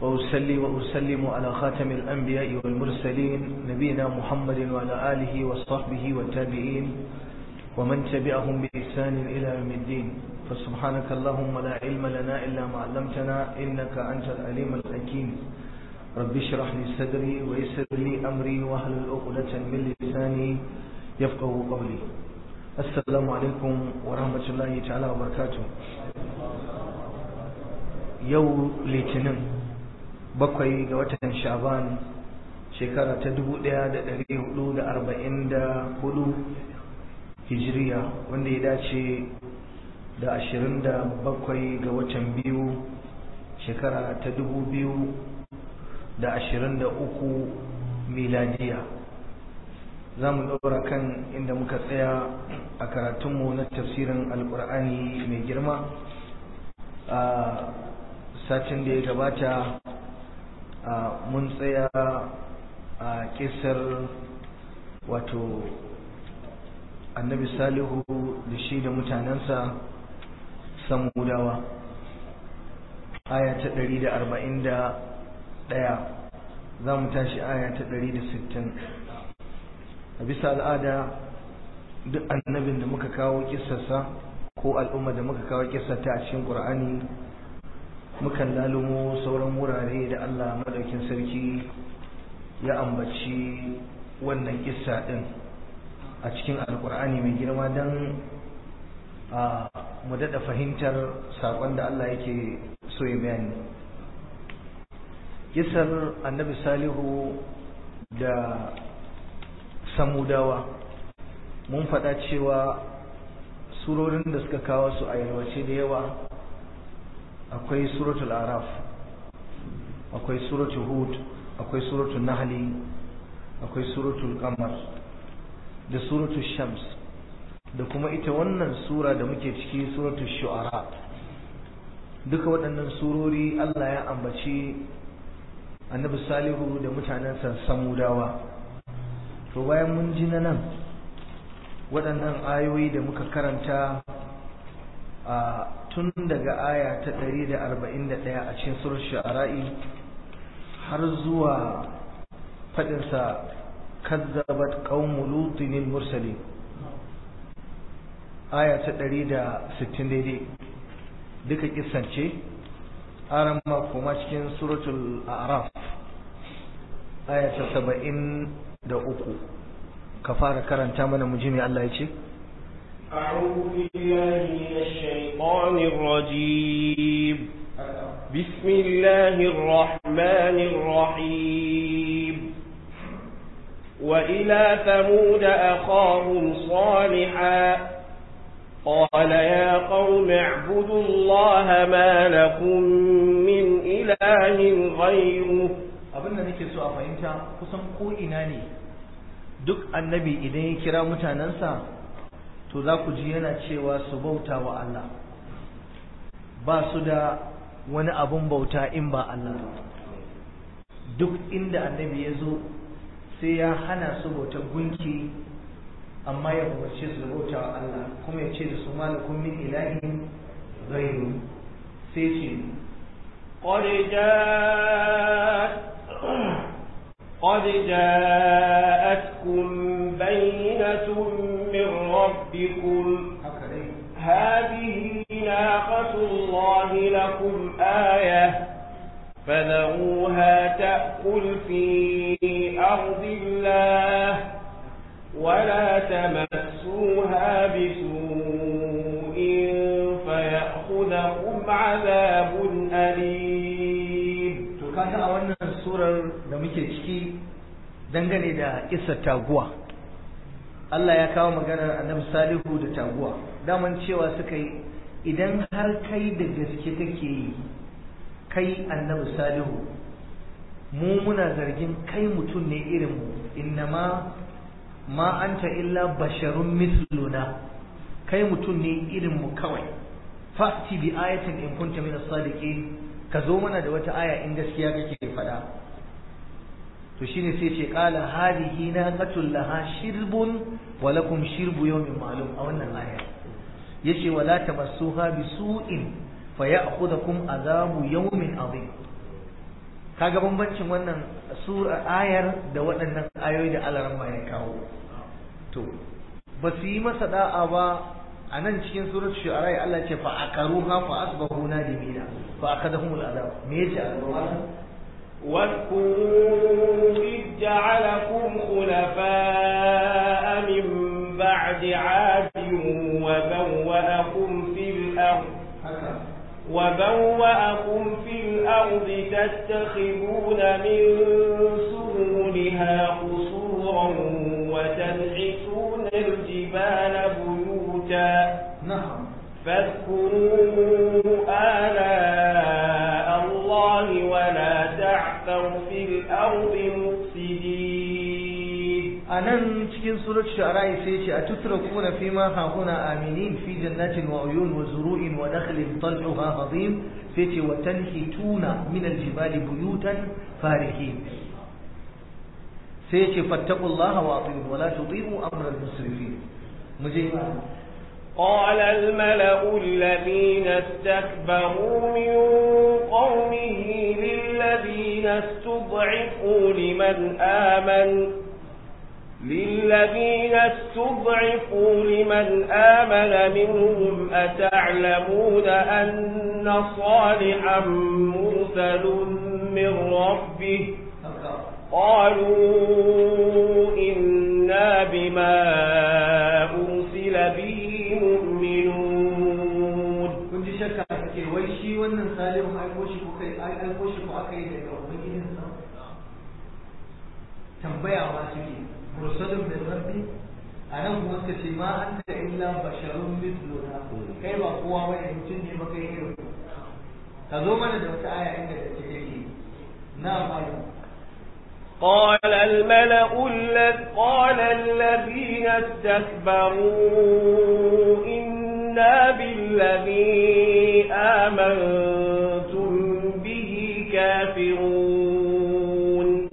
وأصلي وأسلم على خاتم الأنبياء والمرسلين نبينا محمد وعلى آله وصحبه والتابعين ومن تبعهم بإحسان إلى يوم الدين فسبحانك اللهم لا علم لنا إلا ما علمتنا إنك أنت العليم الحكيم رب اشرح لي صدري ويسر لي أمري واحلل عقدة من لساني يفقهوا قولي السلام عليكم ورحمة الله تعالى وبركاته يوم litinin bakwai ga watan Sha'ban shekara ta 1444 hijiriya wanda ya dace da 27 ga watan biyu shekara ta 2023 miladiya. za mu ɗaura kan inda muka tsaya a karatunmu na tafsirin alƙur'ani mai girma a satin da ya gabata. mun tsaya a kisar wato annabi salihu da shi da mutanensa samudawa aya ta 141 za mu tashi aya ta 160. a bisa al'ada duk annabin da muka kawo kisarsa ko al'umma da muka kawo kisarta a cikin ƙur'ani mukan lalumo sauran wurare da Allah madaukin sarki ya ambaci wannan kissa din a cikin alkur'ani mai girma don mu daɗa fahimtar saƙon da Allah yake so ya bayani. Kissar annabi salihu da samudawa mun faɗa cewa surorin da suka kawo su a yalwace da yawa akwai suratul araf, akwai suratul hud, akwai suratul nahli, akwai suratul qamar da suratul shams da kuma ita wannan sura da muke ciki suratul shu'ara. duka waɗannan surori Allah ya ambaci annabi salihu da mutanensa samudawa. to bayan mun ji nan waɗannan ayoyi da muka karanta a tun daga aya ta 141 a cikin surar shu'ara'i har zuwa fadinsa kazzabat qaumu lutin al-mursalin aya ta 160 daidai duka kissance aran ma kuma cikin suratul a'raf aya ta 73 ka fara karanta mana mu ji me Allah ya ce. أعوذ بالله من الشيطان الرجيم بسم الله الرحمن الرحيم وإلى ثمود أخاهم صالحا قال يا قوم اعبدوا الله ما لكم من إله غيره. abin da nake so a fahimta kusan ko ina ne duk annabi idan ya kira mutanensa to za ku ji yana cewa su bauta wa Allah, ba su da wani abun bauta in ba Allah ba. duk inda annabi ya zo sai ya hana su bauta gunki amma ya umarce su bauta wa Allah, kuma ya ce da su malakum min ilahin ghayru. sai ce قد جاءتكم بينة من ربكم هذه ناقة الله لكم آية فذروها تأكل في أرض الله ولا تمسوها بسوء فيأخذكم عذاب أليم. kaga a wannan surar da muke ciki dangane da kissar taguwa Allah ya kawo maganar annabi salihu da taguwa. daman cewa suka yi idan har kai da gaske kake yi kai annabi salihu mu muna zargin kai mutum ne irin mu, innama ma anta illa basharun misluna, kai mutum ne irin mu kawai. fa'ti bi ayatin in kunta min as-sadiqin, ka zo mana da wata aya in gaskiya kake faɗa. to shine sai ce qala hadihi naqatul laha shirbun wa lakum shirbu yawmin ma'lum. a wannan aya yace wala tamassuha bisu'in fayakhudhukum azabu yawmin adhim. kaga bambancin wannan sura ayar da waɗannan ayoyi da Allah ya kawo to ba su yi masa da'a ba a nan cikin suratul shu'ara Allah ya ce fa aqaruha fa asbahu nadimina fa akadahumul adab me yace Allah واذكروا إذ جعلكم خلفاء من بعد عاد وبوأكم في الأرض تتخذون من سهولها قصورا وتنحتون الجبال بيوتا فاذكروا آلاء الله ولا تعثوا في الأرض مفسدين. أنا cikin surat shu'ara sai ce atutrakuna fima hahuna aminin fi jannatin wa uyun wa zuru'in wa nakhlin tal'uha hadim sai ce wa tanhituna min aljibali buyutan farihin sai ce fattaqullaha wa ati'u wa la tuti'u amra al-musrifin muje قال الملأ الذين استكبروا من قومه للذين استضعفوا لمن آمن منهم أتعلمون أن صالحا مرسل من ربه قالوا إنا بما أرسل به مؤمنون. كنت شكا كي ويشي ونن صالح أيقوشي فأكيد يومين tambaya ma suke mursalin min rabbi anan kuma suka ce ma anta illa basharun mithluna kai ba kowa bane mutum ne ba kai irin ka zo mana da wata aya inda take yake na malu قال الذين استكبروا إنا بالذي آمنتم به كافرون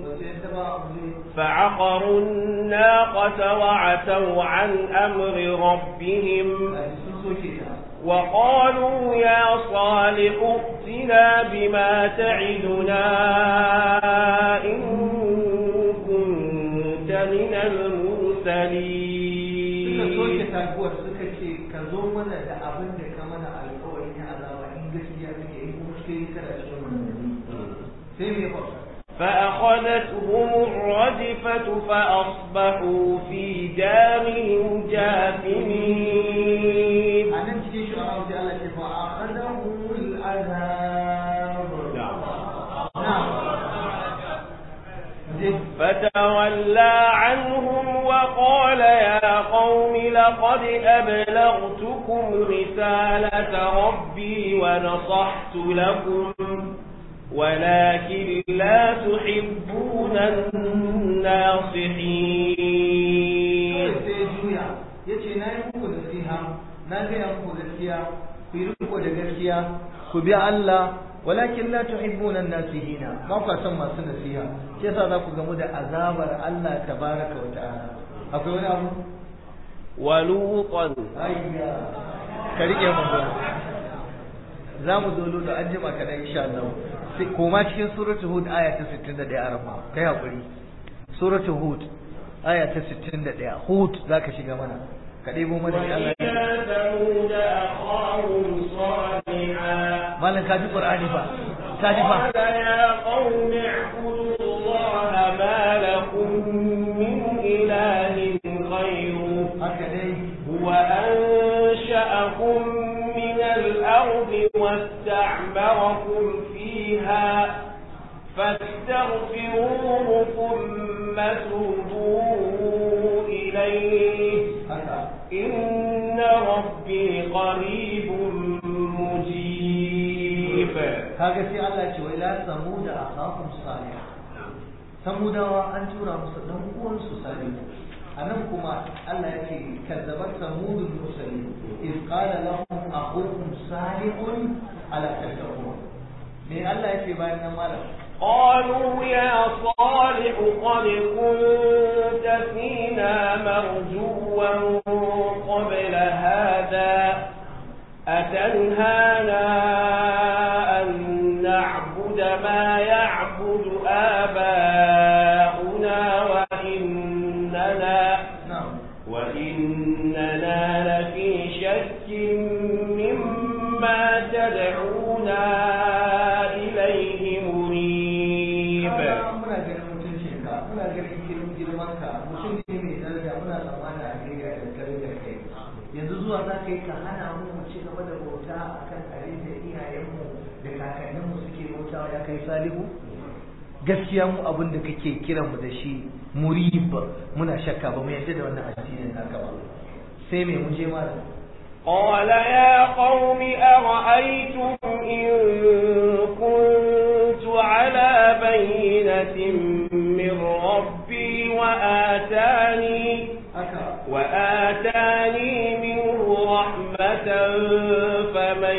فعقروا الناقة وعتوا عن أمر ربهم وقالوا يا صالح ائتنا بما تعدنا إن كنت من المرسلين. فأخذتهم الرجفة فأصبحوا في دارهم جاثمين. فأخذهم العذاب. فتولى عنهم وقال يا قوم لقد أبلغتكم رسالة ربي ونصحت لكم ولكن لا تحبون الناصحين. yace na yi muku nasiha na gaya muku gaskiya ku yi riko da gaskiya ku bi Allah walakin la tuhibbuna an-nasihina ba ku san masu nasiha shi yasa za ku gamu da azabar Allah tabaraka wa ta'ala. akwai wani abu walutan ayya ka rike mu za mu zo da an jima kadan insha Allah. koma cikin suratul hud aya ta 61 arama kai hakuri suratul hud aya ta 61 hud zaka shiga mana ka debo mana Allah malan ka ji qur'ani fa ka ji fa ya qaumi ibudullaha ma lakum min ilahin ghayru huwa ansha'akum min al-ardi wasta'marakum فيها فاستغفروه ثم توبوا إليه إن ربي قريب مجيب. هذا في الله وإلى ثمود أخاهم صالح ثمود وأن ترى مصدهم هو صالح أنكما الله كذبت ثمود المرسلين إذ قال لهم أخوهم صالح ألا تتقون. من الله يكفي بيننا مالا قالوا يا صالح قد كنت فينا مرجوا قبل هذا أتنهانا أن نعبد ما يعبد يعبد آباؤنا وإننا لفي شك مما تدعونا إليه مريب. yanzu zuwa za ka yi ka hana mu ci gaba da bauta akan abin da iyayenmu da kakanninmu suke bautawa ya kai Salihu? Gaskiya mu abin da kake kiran mu da shi murib, muna shakka ba mu yadda da wannan addinin naka ba. sai me muje mara قال يا قوم أرأيتم إن كنت على بينة من ربي وآتاني منه رحمة فمن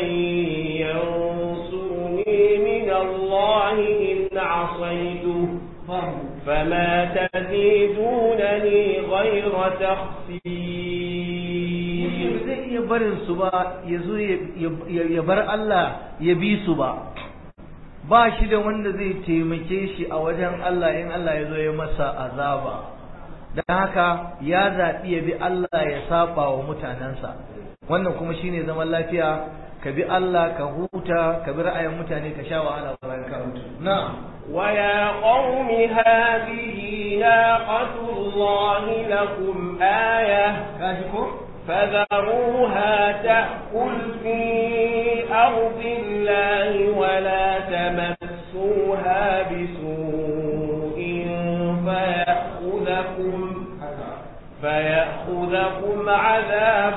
ينصرني من الله إن عصيته فما تزيدونني غير تخسير. zai iya barin su ba ya zo ya bar Allah ya bi su ba shi da wanda zai taimake shi a wajen Allah in Allah ya zo ya masa azaba. don haka ya zaɓi ya bi Allah ya saba wa mutanensa, wannan kuma shine zaman lafiya. ka bi Allah ka huta, ka bi ra'ayin mutane ka sha wahala bayan ka mutu. na'am ويا قوم هذه ناقة الله لكم آية فذروها تأكل في أرض الله ولا تمسوها بسوء فيأخذكم عذاب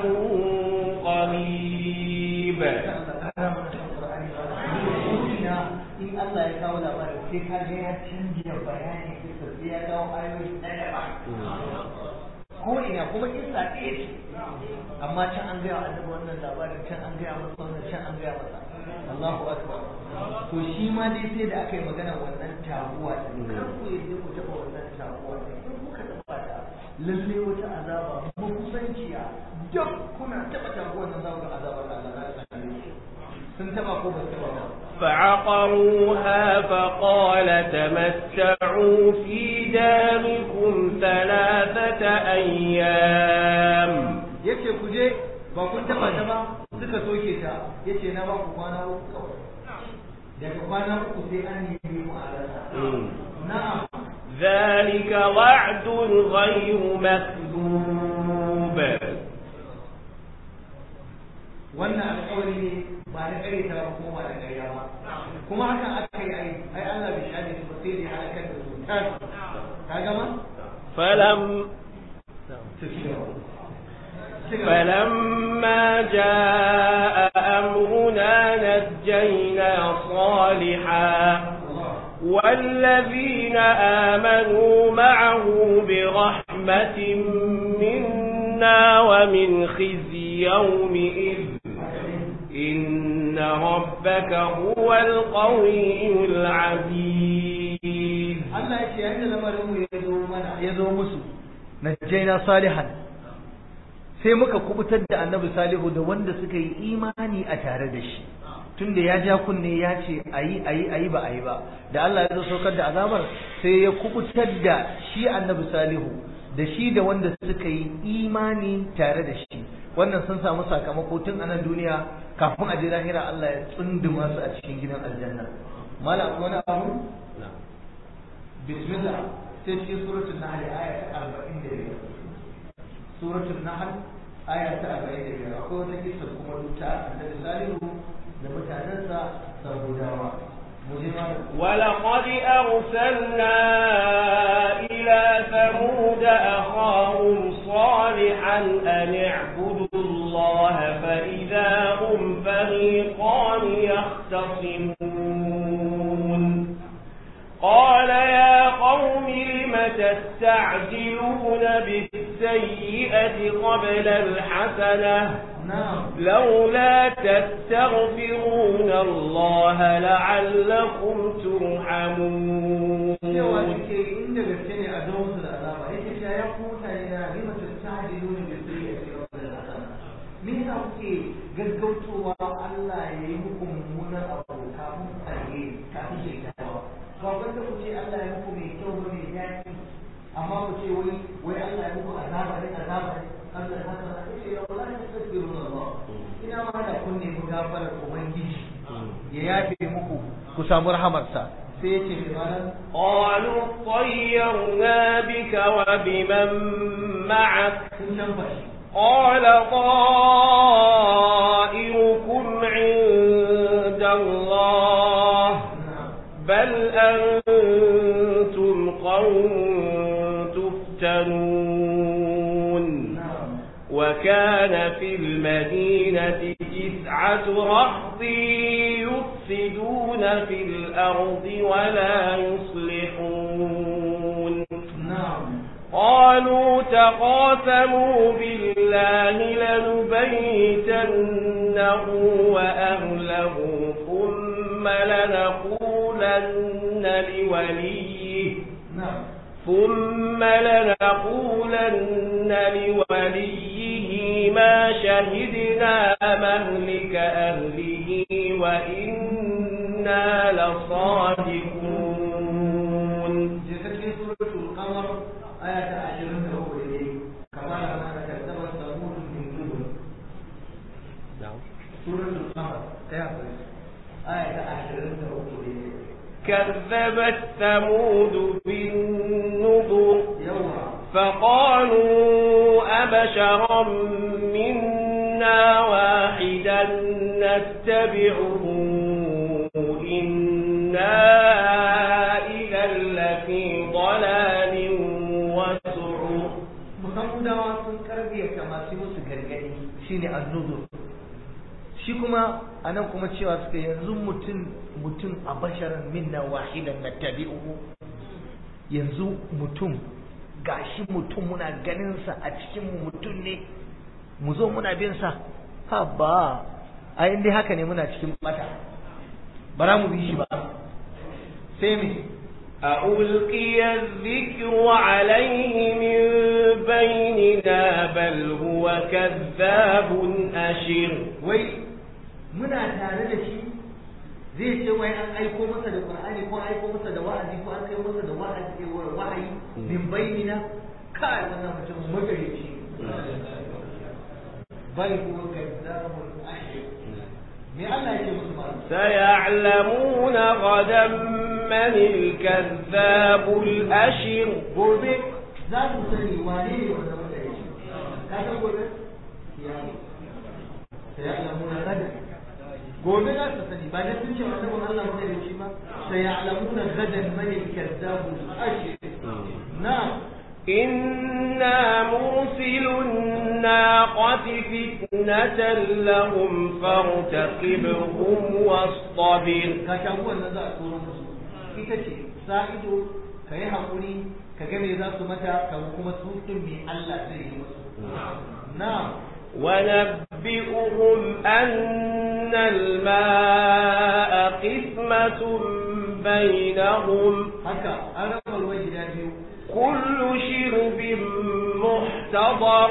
قريب. Allah ya kawo labarin sai ka ga ya canja bayani sai ya kawo ayoyi na daban ko ina kuma kisa ɗaya ce, amma can an gaya annabi wannan labarin, can an gaya masa wannan, can an gaya masa. Allahu akbar. To shi ma dai sai da aka yi magana wannan taguwa din, kar ku yadda ku taɓa wannan taguwa din, in kuka taɓa ta lalle wata azaba makusanciya duk kuna taɓa taguwar nan za ku ga azabar Allah za ta same sun taɓa ko ba su taɓa ba. فعقروها فقال تمتعوا في داركم 3 أيام. yace ku je ba kun taba ta ba, suka soke ta, yace na ba ku kwana 3 kawai, daga kwana 3 sai an yi mu alasa. na'am ذلك وعد غير مكذوب. wannan alƙawari ne ba da kare ta ba kuma ba da ƙarya ba, kuma hakan aka yi ai Allah bai shade su ba sai dai halakar da su. ka gama فلما جاء أمرنا نجينا صالحا والذين آمنوا معه برحمة منا ومن خزي يومئذ إن ربك هو القوي العزيز. الله يشهد لما يزو مسو نجينا صالحا sai muka kubutar da annabi Salihu da wanda suka yi imani a tare da shi, tunda ya ja kunne ya ce ayi ba ayi ba, da Allah ya zo saukar da azabar sai ya kubutar da shi annabi Salihu da shi da wanda suka yi imani tare da shi. wannan sun samu sakamako tun a nan duniya kafin a je lahira Allah ya tsunduma su a cikin gidan aljanna. malam wani abu bismillah sai cikin suratul nahl aya ta 45. suratul nahl aya ta 45 akwai wata kissa kuma ta annabi Salihu da mutanensa sabudawa. ولقد أرسلنا إلى ثمود أخاهم صالحا أن اعبدوا الله فإذا هم فريقان يختصمون قال يا قوم لم تستعجلون بالسيئة قبل الحسنة لولا تستغفرون الله لعلكم ترحمون. me yasa kuke gaggautowa Allah ya yi muku mummunan abu kafin alheri kafin shirkawa ba wanda ku ce Allah ya muku mai kyau ba mai daɗi amma ku ce wai Allah ya muku azaba ne Allah ya haka ce ya wallahi astaghfirullah ina ma da kun nemi gafarar ubangiji ya yafe muku ku samu rahamarsa sai yace bi malan qalu tayyarna bika wa biman ma'ak قال طائركم عند الله بل أنتم قوم تفتنون وكان في المدينة 9 رهط يفسدون في الأرض ولا يصلحون قالوا تقاسموا بالله لنبيتنه وأهله ثم لنقولن لوليه ما شهدنا مهلك أهله وإنا لصادقون. سورة القمر آية 20 كما كذبت ثمود بالنذر. سورة القمر آية 20 كذبت ثمود بالنذر فقالوا أبشرا منا واحدا نتبعه إنا إذا لفي ضلال وسعر. محمد واسن كربية كما سيمس غرغدي شيني النذر. shi kuma anan kuma cewa suka yanzu mutum a basharan minna wahidan nattabi'uhu, yanzu mutum gashi mutum muna ganin sa a cikin mu mutum ne mu zo muna bin sa, ha ba a inda haka ne muna cikin bata bara mu bi shi ba. sai me ألقي الذكر عليه من بيننا بل هو كذاب أشر. muna tare da shi zai ce wai an aiko masa da Qur'ani ko aiko masa da wa'azi ko an kai masa da wahayi min bainina, kai wannan mutum magarici bal huwa kadzabun ashir. me Allah yake musu ba سيعلمون غدا من الكذاب الأشر. gobe za su sani wane ne wannan magarici. ka san gobe saya'lamuna غدا, gobe za su sani ba da sun ce wa annabin Allah mai da shi ba sai ya alamuna gadan mani kazzabu ashir. na inna mursilun naqati fitnatan lahum fartaqibhum wastabir. ka shagu wannan za a tsoro musu ita ce sa'ido ka yi haƙuri ka ga me za su mata ka kuma su din me Allah zai yi musu. na ونبئهم أن الماء قسمة بينهم كل شرب محتضر.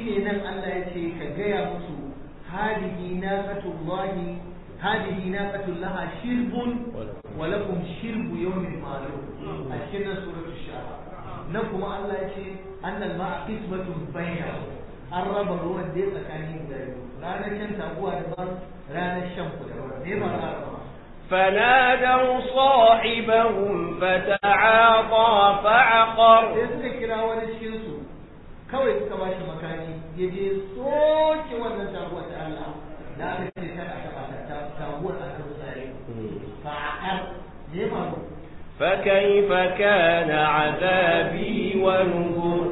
هذه ناقة لها شرب ولكم شرب يوم معلوم. أشكنا سورة الشعراء نكم الله يشي أن الماء قسمة بينهم, an raba ruwan da ya tsakanin da ranar shan taguwa daban ranar shan ku daban. me ba za a فنادوا صاحبهم فتعاطى فعقر. sai suka kira wani cikin su kawai suka ba shi makani ya je soke wannan taguwa ta Allah da aka ce kada aka bata taguwar a kan tsare fa'aqar. me ba فكيف كان عذابي ونذر.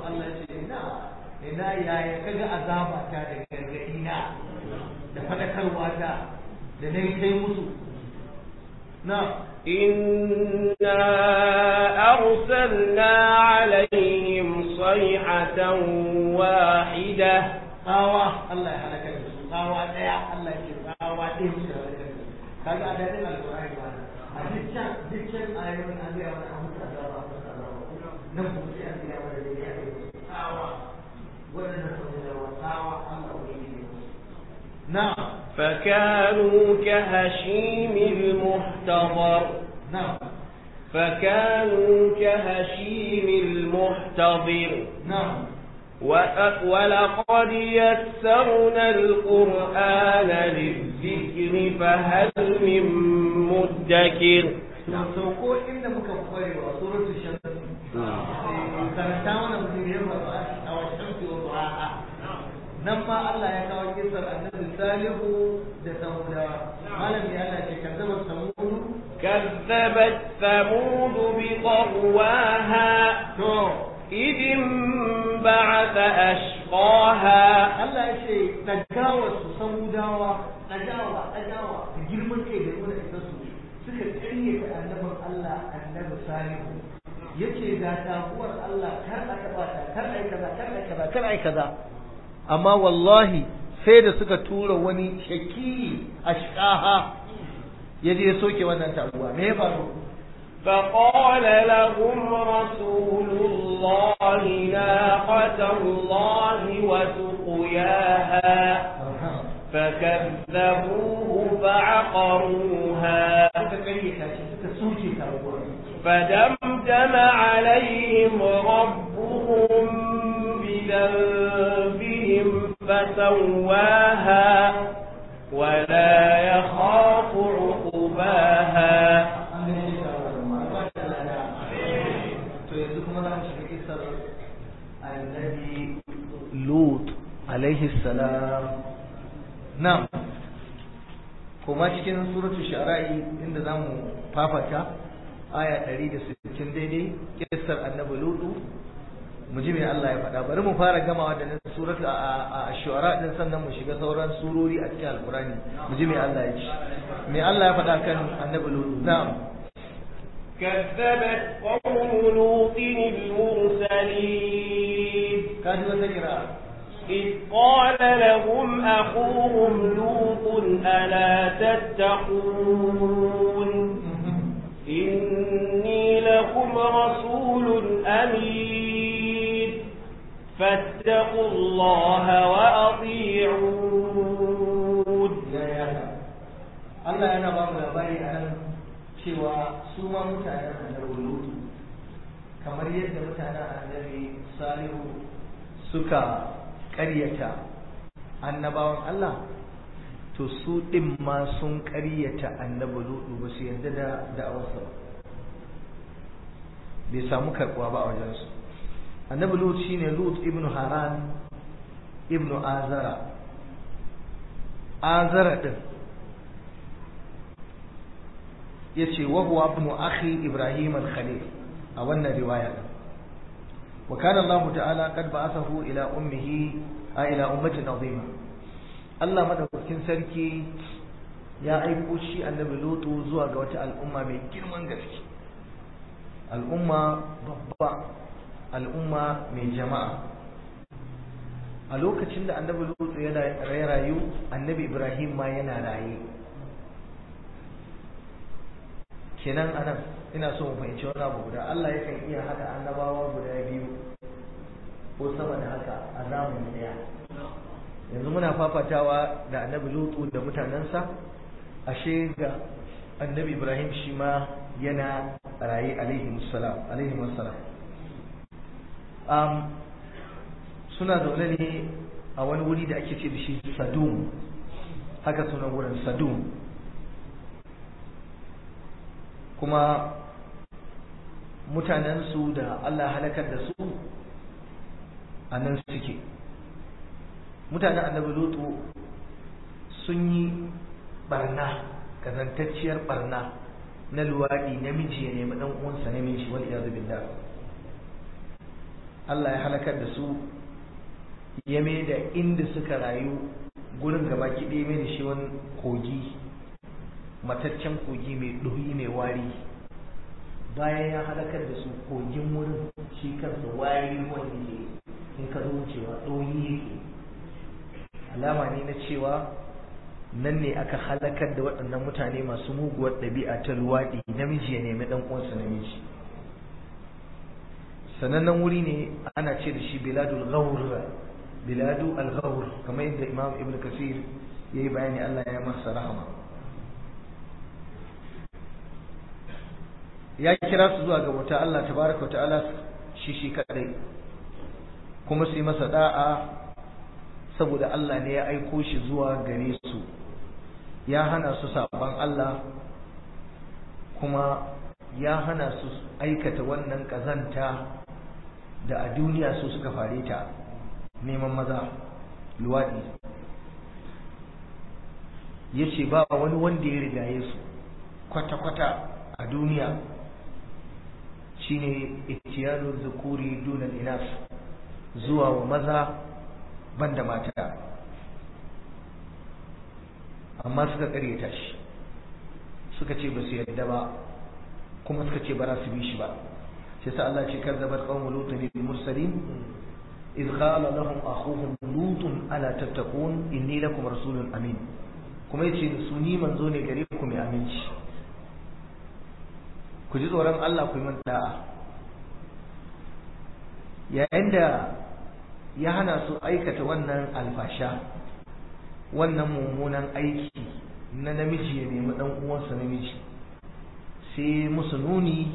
ina yaya kaga azaba ta da gargadi na da fadakarwa ta da nayi kai musu. na inna arsalna alaihim sayhatan wahida. tsawa Allah ya halaka da su, tsawa daya Allah ya ce tsawa ɗaya musu da halaka da su. kaga a dadin alƙur'ani ba a dukkan ayoyin an ga wani abu da azaba nan kuma sai an ga wani da ya yi tsawa. نعم فكانوا كهشيم المحتضر. نعم فكانوا كهشيم المحتضر نعم ولقد يسرنا القرآن للذكر فهل من مدكر sauko inda muka kware wa suratul shams karanta mana mutum a wasan du'a nan ma Allah ya kawo kisar annabi Salihu da Samudawa malam ya Allah ce كذبت ثمود بطغواها إذ انبعث أشقاها Allah ya ce tagawar su Samudawa tagawa da girman kai da kuma isassu suka tsanye da annabin Allah annabi Salihu yace ga taguwar Allah kar a taba ta kar ai kaza amma wallahi sai da suka tura wani shaki ashqaha yaje ya soke wannan taguwa me ya faru فقال لهم رسول الله ناقة الله وسقياها فكذبوه فعقروها فدمدم عليهم ربهم بذنبهم فسواها ولا يخاف عقباها لوط عليه السلام نعم kuma cikin suratul shara'i inda zamu fafata aya 160 daidai kissar annabi lutu mu ji me Allah ya faɗa bari mu fara gamawa da suratul ash-shu'ara din sannan mu shiga sauran surori a cikin alqurani mu ji me Allah ya ce me Allah ya faɗa kan annabi lutu na'am كذبت قوم لوط المرسلين كذبت ذكرى إذ قال لهم أخوهم لوط ألا تتقون إني لكم رسول أمين فاتقوا الله وأطيعون الله أنا بابا labari anan cewa su ma mutanen annabi Lutu kamar yadda mutanen annabi Salihu suka ƙaryata annabawan Allah to su ɗin ma sun ƙaryata annabi Lutu ba su yarda da da'awarsa ba bai samu karɓuwa ba a wajensu annabi Lutu shine Lut ibnu Haran ibnu Azara din yace wa huwa ibnu akhi Ibrahim al-Khalil a wannan riwaya wa kana Allah ta'ala qad ba'athahu ila ummihi ila ummatin azima Allah madaukakin sarki ya aiko shi annabi Lutu zuwa ga wata al'umma mai girman gaske al'umma babba al'umma mai jama'a a lokacin da annabi Lutu ya rayu annabi Ibrahim ma yana raye kenan anan ina so mu fahimci wani abu guda Allah yakan iya hada annabawa guda biyu ko sama da haka a zamani daya yanzu muna fafatawa da annabi Lutu da mutanensa ashe ga annabi Ibrahim shi ma yana raye alaihi wassalam suna zaune ne a wani wuri da ake ce da shi Sadum haka sunan wurin Sadum kuma mutanensu da Allah halakar da su a nan suke mutanen annabi Lutu sun yi barna kazantacciyar barna na luwaɗi namiji ya nemi ɗan uwansa namiji wal iyadu billah Allah ya halakar da su ya mai da inda suka rayu gurin gaba ki ɗaya mai da shi wani kogi mataccen kogi mai ɗoyi mai wari bayan ya halakar da su kogin wurin shi kansa wari wanda ke in ka zo wucewa ɗoyi yake alama ne na cewa nan ne aka halakar da waɗannan mutane masu muguwar ɗabi'a ta luwaɗi namiji ya nemi ɗan uwansa namiji sanannen wuri ne ana ce da shi biladu al-ghawr kamar yadda imam ibn kasir yayi bayani Allah ya masa rahama ya kira su zuwa ga bauta Allah tabaraka ta'ala shi kadai, kuma su yi masa da'a saboda Allah ne ya aiko shi zuwa gare su, ya hana su saban Allah kuma ya hana su aikata wannan kazanta da a duniya su suka fare ta, neman maza, luwadi. Yace ba wani wanda ya rigaye su kwata-kwata a duniya, shine ittiyanu zukuri duna inas, zuwa wa maza banda mata, amma suka karyata shi, suka ce ba su yarda ba, kuma suka ce ba za su bi shi ba. sai sa Allah ce kazzabat qaumu lutin bil mursalin إذ قال لهم أخوهم لوط ألا تتقون إني لكم رسول أمين kuma yace su ni manzo ne gare ku mai aminci, ku ji tsoron Allah ku yi min da'a. Yayin da ya hana su aikata wannan alfasha, wannan mummunan aiki na namiji ya nemi dan uwansa namiji, sai musu nuni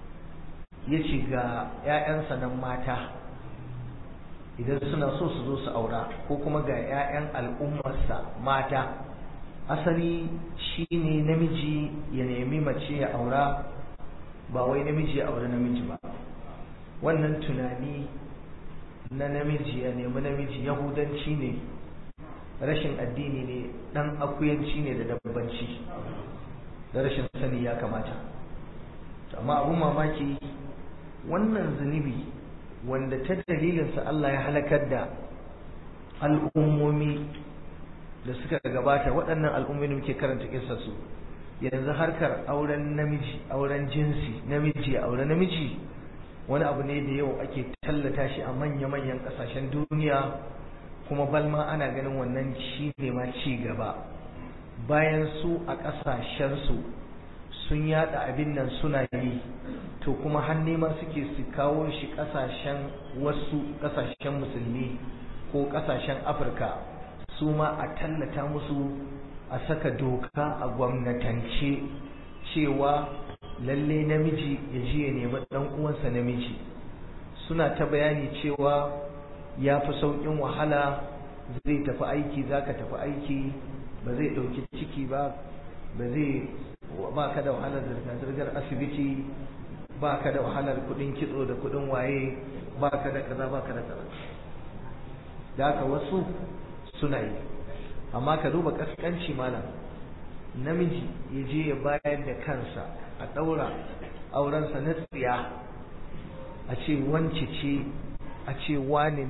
yace ga ƴaƴansa nan mata idan suna so su zo su aura, ko kuma ga ƴaƴan al'ummarsa mata. Asali shine namiji ya nemi mace ya aura, ba wai namiji ya aure namiji ba. Wannan tunani na namiji ya nemi namiji yahudanci ne, rashin addini ne, dan akuyanci ne da dabbanci da rashin sani ya kamata. Amma abun mamaki, wannan zunubi wanda ta dalilinsa Allah ya halakar da al'ummomi da suka gabata, waɗannan al'ummomi da muke karanta kissarsu, yanzu harkar auren namiji, auren jinsi, namiji ya aure namiji, wani abu ne da yau ake tallata shi a manya-manyan ƙasashen duniya, kuma balma ana ganin wannan shi ne ma ci gaba. Bayan su a ƙasashensu sun yada abin nan suna yi, to kuma har nema suke su kawo shi ƙasashen wasu ƙasashen musulmi ko ƙasashen Afirka, su ma a tallata musu, a saka doka a gwamnatance cewa lalle namiji ya je ya nemi dan uwansa namiji. Suna ta bayani cewa ya fi sauƙin wahala, zai tafi aiki, zaka tafi aiki, ba zai ɗauki ciki ba, ba ka da wahalar zirga-zirgar asibiti, ba ka da wahalar kuɗin kitso da kuɗin waye, ba ka da kaza, ba ka da kaza. Da haka wasu suna yi, amma ka duba kaskanci malam, namiji ya je ya bayar da kansa a ɗaura aurensa na tsiya, a ce wance ce, a ce wani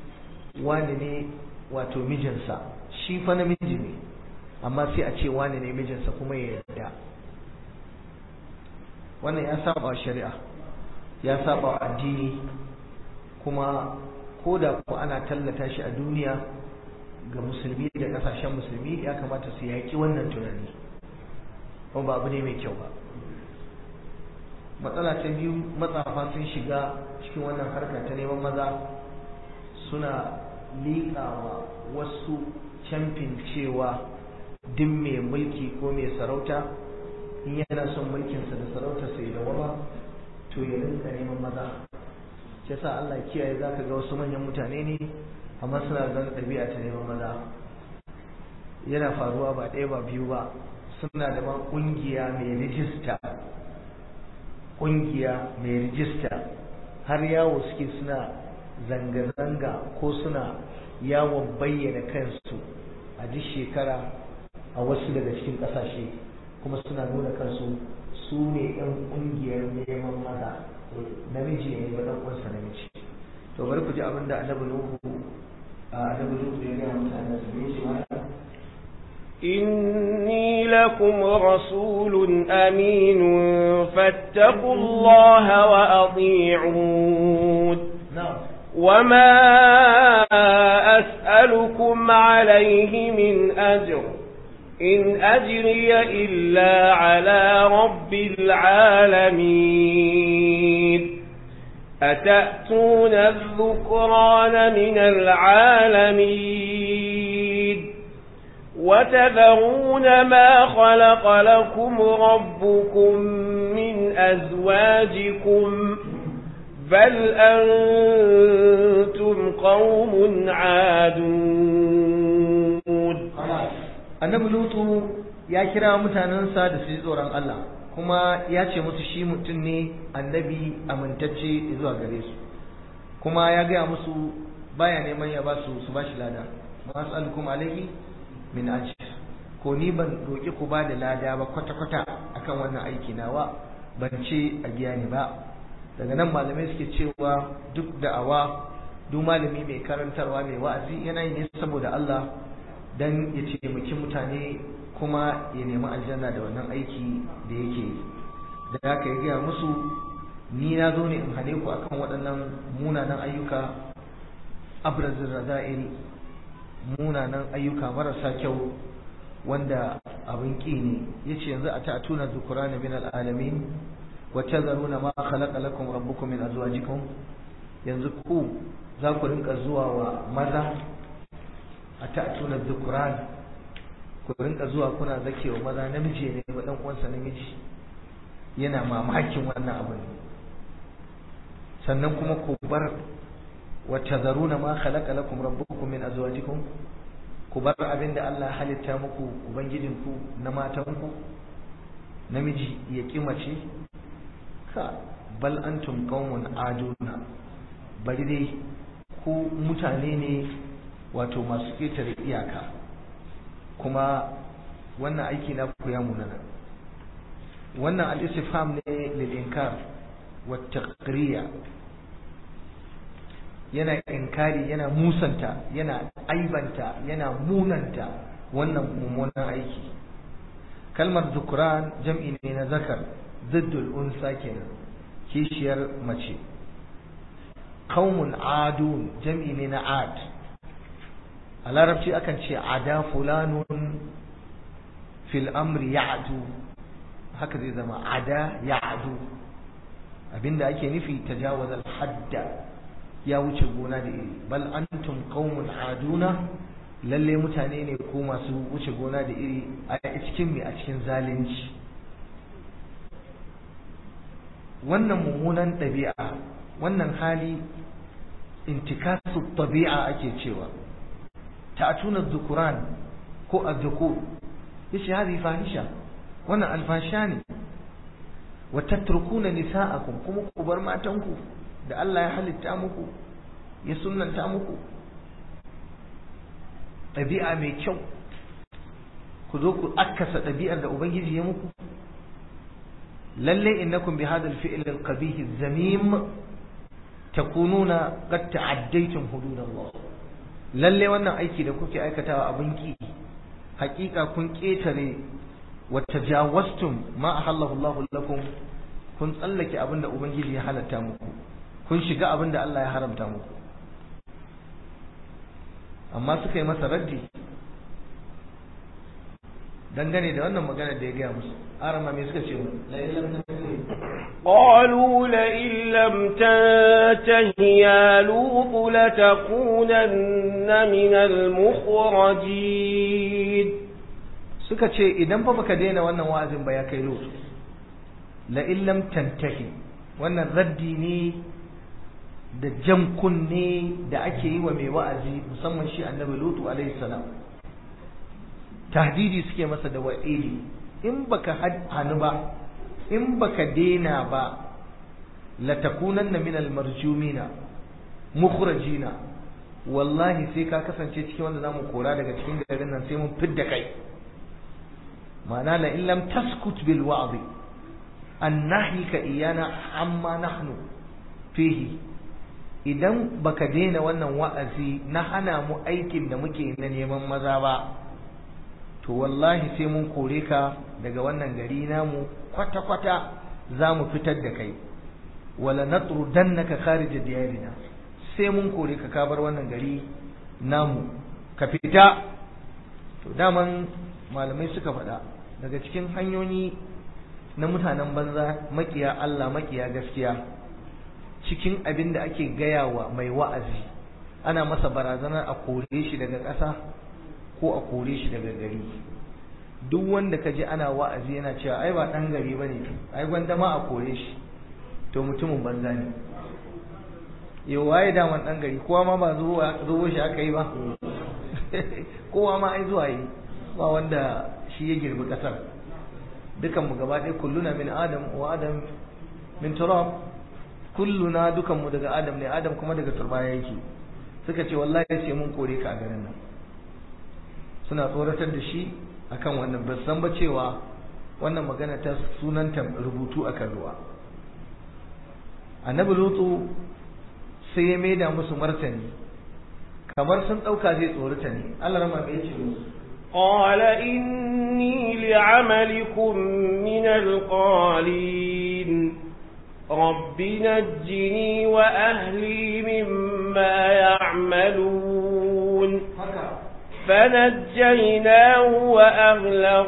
ne wato mijinsa, shi fa namiji ne, amma sai a ce wani ne mijinsa kuma ya yarda. Wannan ya saba wa shari'a, ya saba wa addini, kuma ko da ko ana tallata shi a duniya ga musulmi da kasashen musulmi, ya kamata su yaki wannan tunani, kuma ba abu ne mai kyau ba. Matsala ta biyu, matsafa sun shiga cikin wannan harka ta neman maza, suna liƙawa wasu camfin cewa duk mai mulki ko mai sarauta in yana son mulkinsa da sarautarsa ya dawama, to ya rinka neman maza. shi yasa Allah ya kiyaye zaka ga wasu manyan mutane ne amma suna da ɗabi'a ta neman maza. Yana faruwa ba ɗaya ba biyu ba, suna da ma ƙungiya mai rijista, har yawo suke suna zanga-zanga ko suna yawon bayyana kansu a duk shekara a wasu daga cikin ƙasashe, kuma suna nuna kansu su ne 'yan ƙungiyar neman maza, namiji ne ba ɗan uwansa namiji. To bari ku ji abin da annabi Nuhu ya gaya mutane su ne shi. إني لكم رسول أمين فاتقوا الله وأطيعون. وما أسألكم عليه من أجر إن أجري إلا على رب العالمين. أتأتون الذكران من العالمين وتذرون ما خلق لكم ربكم من أزواجكم بل أنتم قوم عادون. annabi lutu ya kira mutanensa da su yi tsoron Allah kuma ya ce musu shi mutum ne annabi amintacce zuwa gare su kuma ya gaya musu baya neman ya ba su ba shi lada ma as'alukum alaihi min ajr ko ni ban roki ku ba da lada ba kwata kwata akan wannan aiki nawa ban ce a biya ni ba. Daga nan malamai suke cewa duk da'awa duk malami mai karantarwa mai wa'azi yana yin saboda Allah dan ya taimaki mutane kuma ya nemi aljanna da wannan aiki da yake da haka ya gaya musu ni na zo ne in hane ku akan waɗannan munanan ayyuka abrazir rada'il munanan ayyuka marasa kyau wanda abin ki ne yace yanzu a ta'tuna dhukurana min al'alamin wa tadharuna ma khalaqa lakum rabbukum min azwajikum yanzu ku za ku rinka zuwa wa maza a ta'tuna dhukuran ku rinka zuwa kuna zakewa maza namiji ne wa dan uwansa namiji yana mamakin wannan abin sannan kuma ku bar wa tadharuna ma khalaqa lakum rabbukum min azwajikum ku bar abinda Allah ya halitta muku ubangijinku na matanku namiji ya kimace ka bal antum qaumun aduna bari dai ku mutane ne wato masu ketare iyaka kuma wannan aiki na ku ya munana wannan al-istifham ne lil inkar wa taqriya yana inkari yana musanta yana aibanta yana munanta wannan mummunan aiki kalmar dhukran jam'i ne na zakar ziddul unsa kenan kishiyar mace qaumun adun jam'i ne na ad a larabci akan ce ada fulanun fil amri ya'du haka zai zama ada ya'du abinda ake nufi tajawaz al hadda ya wuce gona da iri bal antum qaumun aduna lalle mutane ne ko masu wuce gona da iri a cikin a cikin zalunci wannan mummunan ɗabi'a wannan hali intikasu tabi'a ake cewa ta'tuna dhukuran ko adh-dhukur yace hadi fahisha wannan alfasha ne wa tatrukuna nisa'akum kuma ku bar matanku da Allah ya halitta muku ya sunnanta muku ɗabi'a mai kyau ku zo ku akasa ɗabi'ar da ubangiji ya muku lalle innakum bi hadha al-fi'l al-qabih az-zamim takununa qad ta'addaytum hudud Allah lalle wannan aiki da kuke aikatawa abin ki hakika kun ketare wa tajawaztum ma ahallahu Allah lakum kun tsallake abin da ubangiji ya halatta muku kun shiga abin da Allah ya haramta muku amma suka yi masa raddi dangane da wannan magana da ya gaya musu arama me suka ce قالوا لئن لم تنته يا لوط لتكونن من المخرجين suka ce idan fa baka daina wannan wa'azin ba ya kai Lut la'in lam tantahi wannan raddi ne da jan kunne da ake yi wa mai wa'azi musamman shi annabi Lutu alaihi salam tahdidi suke masa da wa'idi in baka hannu ba in baka daina ba la takunanna min al marjumina mukhrajina wallahi sai ka kasance cikin wanda zamu kora daga cikin garin nan sai mun fidda kai ma'ana la in lam taskut bil wa'd an nahyika iyana amma nahnu fihi idan baka daina wannan wa'azi na hana mu aikin da muke na neman maza ba to wallahi sai mun kore ka daga wannan gari namu kwata-kwata za mu fitar da kai wala natrudannaka kharij diyarina sai mun kore ka bar wannan gari namu ka fita to daman malamai suka faɗa daga cikin hanyoyi na mutanen banza makiya Allah makiya gaskiya cikin abin da ake gaya wa mai wa'azi ana masa barazanar a kore shi daga ƙasa ko a kore shi daga gari duk wanda ka ji ana wa'azi yana cewa ai ba ɗan gari ba ne, ai gwanda ma a kore shi, to mutumin banza ne. Yau waye daman ɗan gari, kowa ma ba zuwa shi aka yi ba, kowa ma ai zuwa yi, ba wanda shi ya girbi ƙasar. Dukanmu gaba ɗaya kulluna min Adam wa Adam min turab, kulluna dukanmu daga Adam ne, Adam kuma daga turbaya yake. Suka ce wallahi sai mun kore ka a garin nan. Suna tsoratar da shi akan wannan, ba san ba cewa wannan magana ta sunanta rubutu akan ruwa. Annabi Lutu sai ya maida musu martani kamar sun dauka zai tsorata ne. Allah rama bai ce musu qala inni li'amalikum min alqalin rabbi najjini wa ahli mimma ya'malun فنجيناه وأهله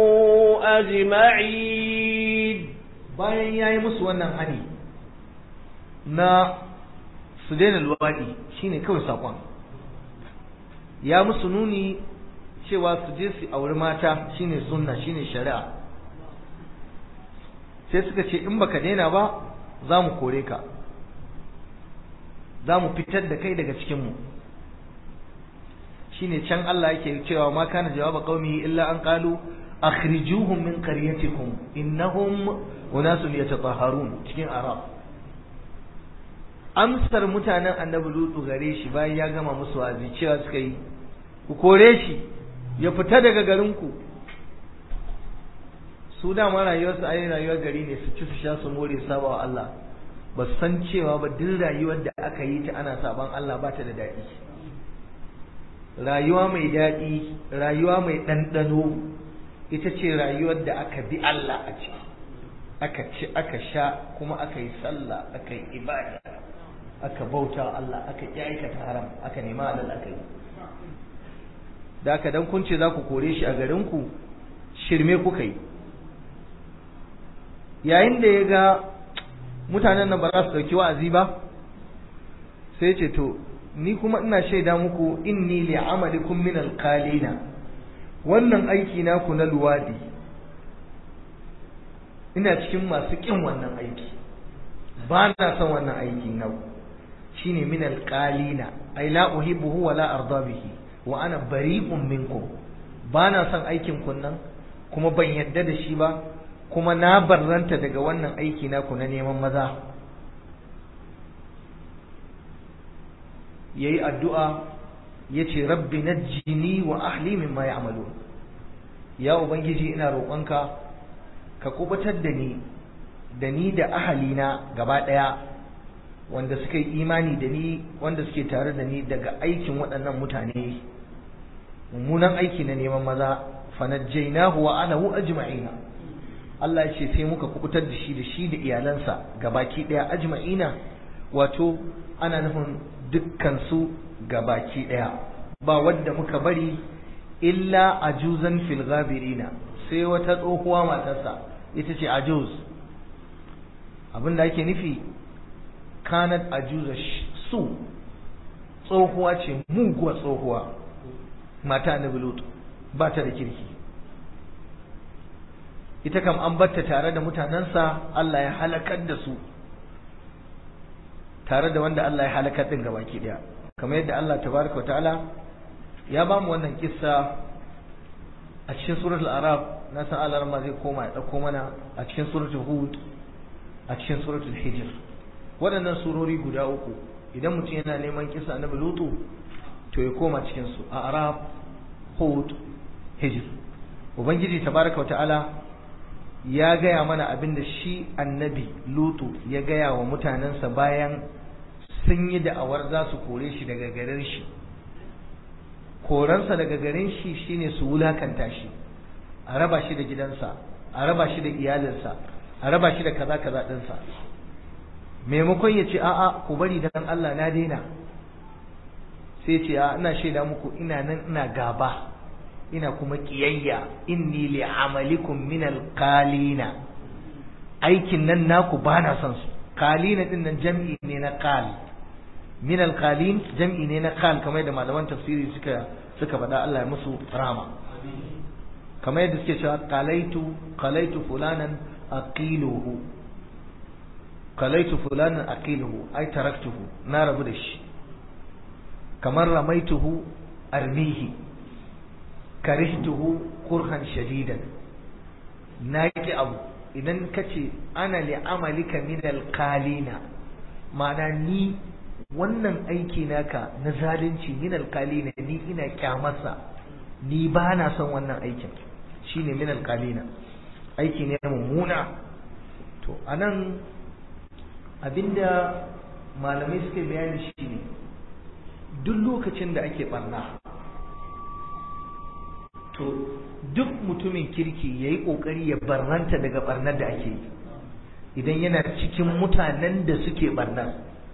أجمعين. bayan yayi musu wannan hani na su daina luwaɗi shine kawai sakon, ya musu nuni cewa su je su auri mata shine sunna shine shari'a, sai suka ce in baka daina ba za mu kore ka, za mu fitar da kai daga cikinmu. shine can Allah yake cewa ma kana jawaba qaumihi illa an qalu akhrijuhum min qaryatikum innahum unasun yatatahharun cikin Arab. Amsar mutanen Annabi Lutu gare shi bayan ya gama musu wazi cewa suka yi ku kore shi ya fita daga garin ku. Su da ma rayuwarsu ai rayuwar gari ne, su ci su sha su more sabawa Allah, ba san cewa ba duk rayuwar da aka yi ta ana saban Allah ba ta da daɗi. Rayuwa mai daɗi, rayuwa mai ɗanɗano ita ce rayuwar da aka bi Allah a ciki, aka ci aka sha kuma aka yi sallah, aka yi ibada, aka bauta Allah, aka ƙi aikata haram, aka nema halal aka yi. Da aka dan kun ce za ku kore shi a garinku, shirme kuka yi. Yayin da ya ga mutanen nan ba za su ɗauki wa'azi ba, sai ce to ni kuma ina shaida muku inni li'amalikum min alqalina, wannan aiki naku na luwadi ina cikin masu kin wannan aiki, ba na son wannan aiki naku, shine min alqalina ay la uhibbuhu wa la arda bihi wa ana bari'un minkum, ba na son aikin kun nan kuma ban yadda da shi ba, kuma na barranta daga wannan aiki naku na neman maza. yayi addu'a yace rabbi najjini wa ahli mimma ya'malun, ya ubangiji ina roƙonka ka kubutar da ni da ahalina gaba daya wanda suka yi imani da ni, wanda suke tare da ni daga aikin waɗannan mutane mummunan aiki na neman maza. fanajjaynahu wa ahlihi ajma'ina, Allah ya ce sai muka kubutar da shi da iyalansa gabaki daya ajma'ina, wato ana nufin dukkansu gabaki daya, ba wadda muka bari illa ajuzan fil ghabirina, sai wata tsohuwa matarsa ita ce ajuz. abinda ake nufi kanat ajuza su, tsohuwa ce, muguwa tsohuwa, mata Annabi Lut, ba ta da kirki. ita kam an batta tare da mutanensa, Allah ya halakar da su tare da wanda Allah ya halakar din gabaki daya, kamar yadda Allah tabaraka ta'ala ya ba mu wannan kissa a cikin suratul Araf. na san Allah ma zai koma ya dauko mana a cikin suratul Hud, a cikin suratul Hijr. waɗannan surori guda uku idan mutum yana neman kissa Annabi Lutu to ya koma cikin su, a Araf, Hud, Hijr. ubangiji tabaraka ta'ala ya gaya mana abin da shi Annabi Lutu ya gaya wa mutanensa bayan sun yi da'awar za su kore shi daga garin shi. koransa daga garin shi shine su wulakanta shi, a raba shi da gidansa, a raba shi da iyalinsa, a raba shi da kaza kaza dinsa. maimakon ya ce a'a ku bari dan Allah na daina, sai ce a ina shaida muku ina nan ina gaba, ina kuma kiyayya, inni li'amalikum min alqalina, aikin nan naku bana son su. qalina din nan jam'i ne na qal, min alqalin jam'i ne na qal, kamar da malaman tafsiri suka faɗa, Allah ya musu rama. kamar yadda suke cewa qalaitu fulanan aqiluhu, qalaitu fulanan aqiluhu ai taraktuhu, na rabu da shi. kamar ramaituhu armihi, karihtuhu kurhan shadidan, na ki abu. idan kace ana li amalika min alqalina, ma'ana ni wannan aiki naka na zalunci min alqalina, ni ina kyamarsa, ni ba na son wannan aikin, shine min alqalina, aiki ne mummuna. to anan abinda malamai suke bayani shine duk lokacin da ake barna, to duk mutumin kirki ya yi ƙoƙari ya barranta daga barnar da ake yi idan yana cikin mutanen da suke barnar.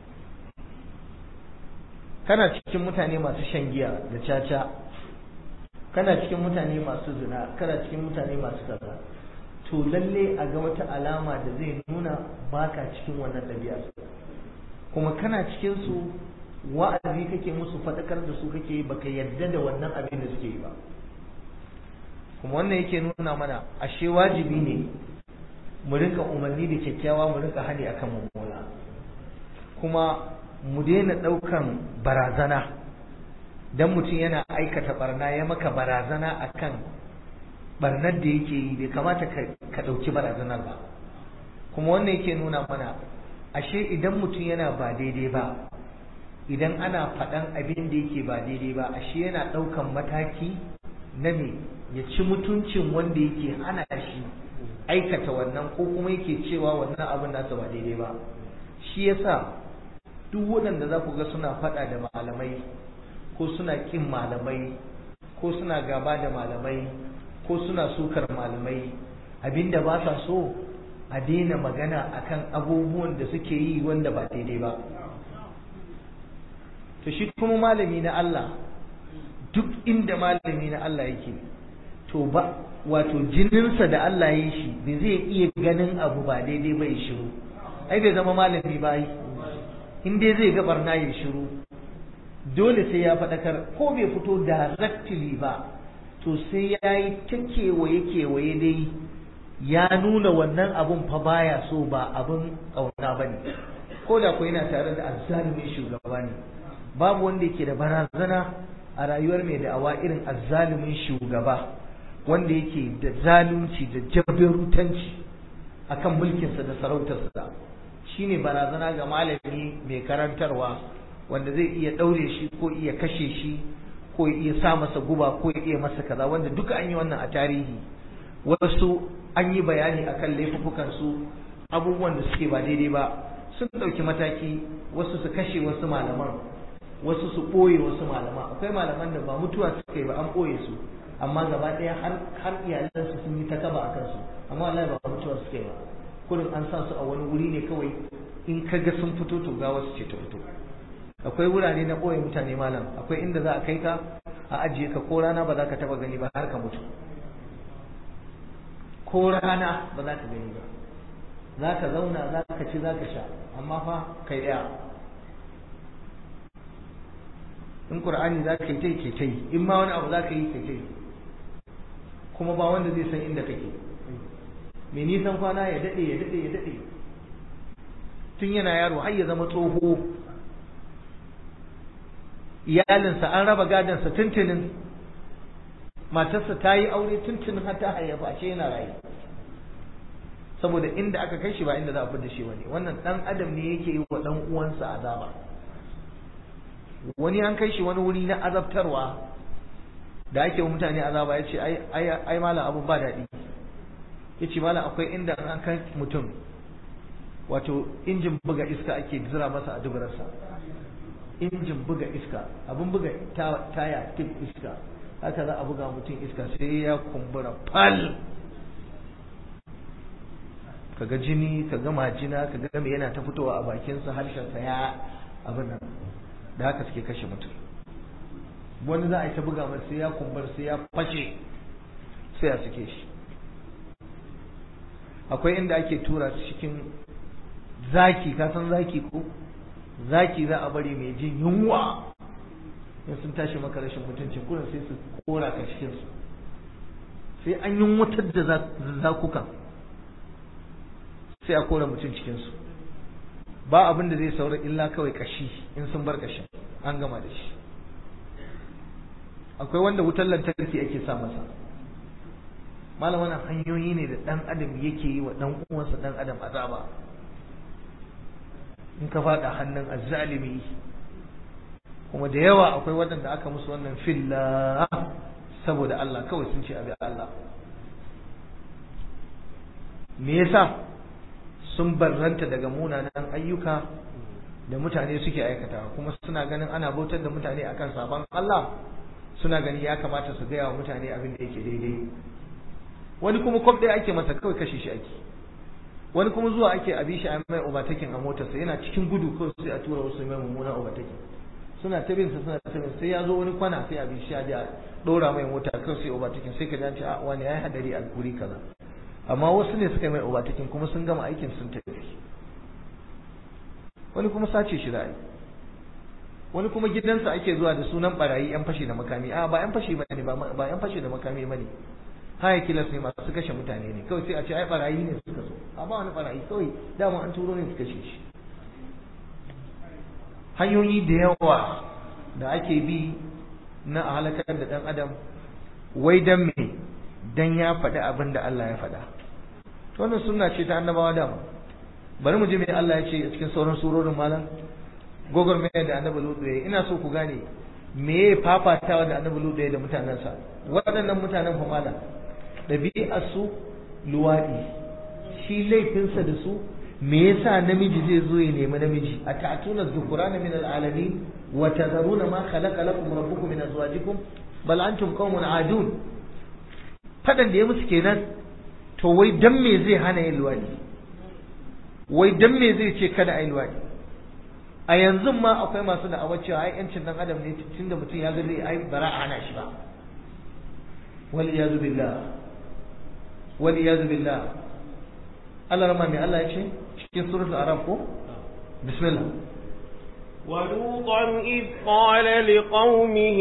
Kana cikin mutane masu shan giya da caca, kana cikin mutane masu zina, kana cikin mutane masu kaza, to lalle a ga wata alama da zai nuna baka cikin wannan ɗabi'a, kuma kana cikin su wa'azi kake musu, faɗakar da su kake yi, baka yarda da wannan abin da suke yi ba. kuma wannan yake nuna mana ashe wajibi ne mu rinka umarni da kyakkyawa, mu rinka hani akan mummuna, kuma mu daina ɗaukan barazana. dan mutum yana aikata barna ya maka barazana akan barnar da yake yi, bai kamata ka ɗauki barazanar ba. kuma wannan yake nuna mana ashe idan mutum yana ba daidai ba, idan ana faɗan abin da yake ba daidai ba, ashe yana ɗaukan mataki na me ya ci mutuncin wanda yake hana shi aikata wannan, ko kuma yake cewa wannan abin nasa ba daidai ba. shi yasa duk waɗanda za ku ga suna faɗa da malamai, ko suna ƙin malamai, ko suna gaba da malamai, ko suna sukar malamai, abinda ba sa so a daina magana akan abubuwan da suke yi wanda ba daidai ba. to shi kuma malami na Allah, duk inda malami na Allah yake, to ba wato jininsa da Allah ya yi shi bai zai iya ganin abu ba daidai ba ya shiru. ai bai zama malami ba yi, in dai zai ga barna ya shiru, dole sai ya faɗakar, ko bai fito directly ba, to sai ya yi ta kewaye dai ya nuna wannan abun fa baya so, ba abun ƙauna ba ne, ko da ko yana tare da azzalumin shugaba ne. babu wanda yake da barazana a rayuwar mai da'awa irin azzalumin shugaba, wanda yake da zalunci da jabirutanci akan mulkinsa da sarautarsa. shine barazana ga malami mai karantarwa, wanda zai iya ɗaure shi, ko iya kashe shi, ko iya sa masa guba, ko iya masa kaza, wanda duka an yi wannan a tarihi. wasu an yi bayani akan laifukan su, abubuwan da suke ba daidai ba, sun ɗauki mataki, wasu su kashe wasu malaman, wasu su ɓoye wasu malaman. akwai malaman da ba mutuwa suka yi ba, an ɓoye su, amma gaba ɗaya har iyalansu sun yi takaba a kansu, amma wallahi ba mutuwa suka yi ba, kullum an sa su a wani wuri ne kawai, in ka ga sun fito to ga wasu ce ta fito. akwai wurare na ɓoye mutane malam, akwai inda za a kai ka a ajiye ka, ko rana ba za ka taɓa gani ba har ka mutu, ko rana ba za ka gani ba, za ka zauna, za ka ci, za ka sha, amma fa kai ɗaya. in Qur'ani za ka yi tai ke tai, in ma wani abu za ka yi ke tai, kuma ba wanda zai san inda kake. mai nisan kwana ya daɗe tun yana yaro har ya zama tsoho, iyalinsa an raba gadansa tuntunin, matarsa ta yi aure tuntunin har ta hayyafa, ashe yana rayu, saboda inda aka kai shi ba inda za a fita shi bane. wannan dan adam ne yake yi wa dan uwansa azaba. wani an kai shi wani wuri na azabtarwa da ake wa mutane azaba, ya ce ai malam abun ba daɗi. ya ce malam akwai inda an kai mutum, wato injin buga iska ake zira masa a dubararsa, injin buga iska, abun buga taya tip iska, haka za a buga mutum iska sai ya kumbura fal, kaga jini, kaga majina, kaga me yana ta fitowa a bakinsa, harshensa ya abin nan. da haka suke kashe mutum. wani za a yi ta buga masa sai ya kumbar, sai ya fashe, sai a suke shi. akwai inda ake tura su cikin zaki, ka san zaki ko? zaki za a bari mai jin yunwa, in sun tashi maka rashin mutuncin kurin sai su kora ka cikin su, sai an yi wutar da zakukan sai a kora mutum cikinsu ba abin da zai saura illa kawai kashi. In sun bar kashin an gama da shi. akwai wanda wutar lantarki ake sa masa. malam wannan hanyoyi ne da dan adam yake yi wa dan uwansa dan adam azaba. in ka fada hannun azzalimi, kuma da yawa akwai waɗanda aka musu wannan filla saboda Allah kawai sun ce abi Allah. me yasa? sun barranta daga munanan ayyuka da mutane suke aikatawa, kuma suna ganin ana bautar da mutane akan sabon Allah, suna gani ya kamata su gaya wa mutane abin da yake daidai. wani kuma kwaf ɗaya ake masa kawai kashe shi ake, wani kuma zuwa ake abi shi a mai overtaking a motarsa, yana cikin gudu kawai sai a tura wasu mai mummunan overtaking, suna ta bin sa sai ya zo wani kwana sai abi shi a ɗora mai mota kawai sai overtaking, sai ka ji an ce a wani ya yi hadari a guri kaza. amma wasu ne suka yi mai overtaking kuma sun gama aikin sun tafi. wani kuma sace shi ra'ayi, wani kuma gidansa ake zuwa da sunan barayi yan fashi da makami. ba yan fashi bane, ba yan fashi da makami bane, haya kilas ne masu kashe mutane ne kawai, sai a ce ai barayi ne suka so. amma wani barayi kawai dama an turo ne su kashe shi. hanyoyi da yawa da ake bi na a halakar da dan adam, wai dan me? dan ya faɗi abin da Allah ya faɗa. to wannan sunna ce ta annabawa dama. bari mu ji me Allah ya ce a cikin sauran surorin malam. gogormaya da annabi Lut ya yi, ina so ku gane me ya fafatawa da annabi Lut ya da mutanensa. waɗannan mutanen fa malam ɗabi'ar su luwaɗi, shi laifinsa da su me yasa namiji zai zo ya nemi namiji? a ta'tuna dhukurana min al'alamin wa tadharuna ma khalaqa lakum rabbukum min azwajikum bal antum qaumun adun. fadan da ya musu kenan. to wai dan me zai hana yin luwaɗi? wai dan me zai ce kada ai luwaɗi? a yanzu ma akwai masu da'awar cewa ai yancin dan adam ne, tunda mutum ya ga zai ai bara a hana shi ba. wal iyazu billah, wal iyazu billah. Allah rama mai Allah ya ce cikin suratul araf ko bismillah. ولوطا إذ قال لقومه